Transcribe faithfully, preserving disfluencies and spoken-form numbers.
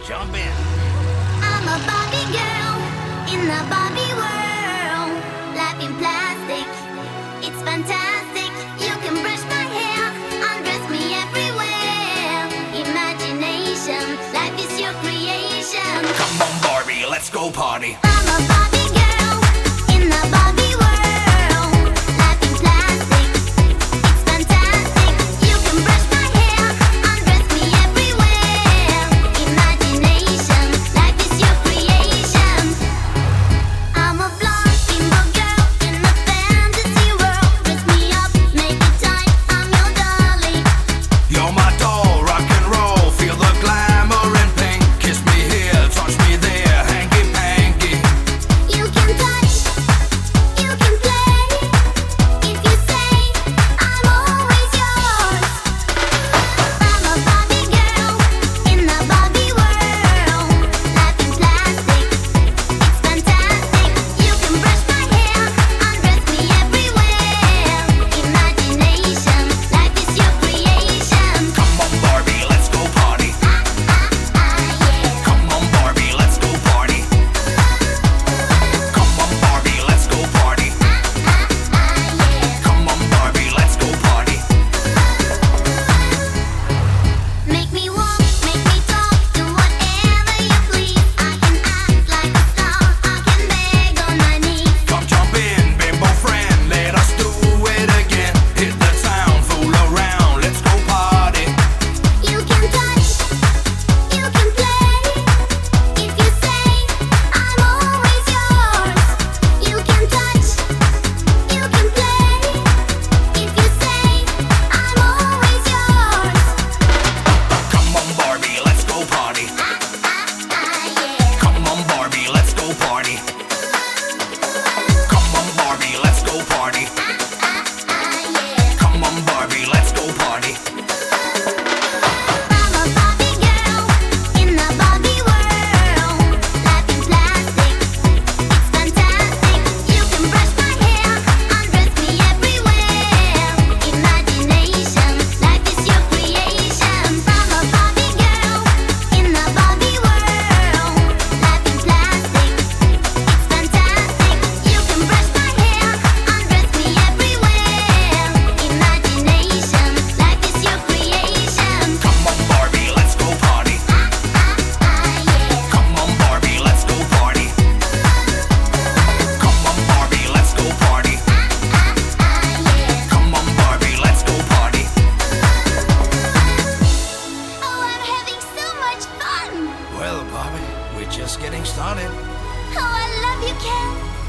Jump in. I'm a Barbie girl in the Barbie world. Life in plastic, it's fantastic. You can brush my hair, undress me everywhere. Imagination, life is your creation. Come on, Barbie, let's go party. I'm a Barbie girl in the Barbie world. Life in plastic, it's fantastic. You can brush my hair, undress me everywhere. Imagination, life is your creation. I'm a blonde bimbo girl in a fantasy world. Dress me up, make it tight, I'm your dolly. You're my doll, rock and roll. Feel the glamour and pink. Kiss me here, touch me there, hanky panky. You can touch, you can play. If you say, I'm always yours. I'm a Barbie girl in the Barbie world. Life in plastic, it's fantastic. You can brush my hair, undress me everywhere. Imagination, life is your creation. Come on, Barbie, let's go party. Ah, ah, ah, yeah. Come on, Barbie, let's go party. Come on, Barbie, let's go party. Ah, ah, yeah. Come on, Barbie, let's go party. Make me walk, make me talk, do whatever you please. I can act like a star, I can beg on my knees. Come jump in, bimbo friend, let us do it again. Hit the town, fool around, let's go party. You can touch, you can play. If you say, I'm always yours. You can touch, you can play. If you say, I'm always yours. Come on, Barbie, let's go party. Ah, ah, ah, yeah. Come on, Barbie, let's go party. Come on, Barbie, let's go party. Ah, ah, ah, yeah. Come on, Barbie, let's go party. I'm a Barbie girl in the Barbie world. Life in plastic, it's fantastic. You can brush my hair, undress me everywhere. Imagination, life is your creation. I'm a Barbie girl in the Barbie world. Life in plastic, it's fantastic. You can brush my hair, undress me everywhere. Imagination, life is your creation. Come on, Barbie, let's go party. Ah, ah, ah, yeah. Come on, Barbie, let's go party. Come on, Barbie, let's go party. Ah, ah, ah, yeah. Come on, Barbie, let's go party. Oh, I'm having so much fun. Well, Barbie, we're just getting started. Oh, I love you, Ken.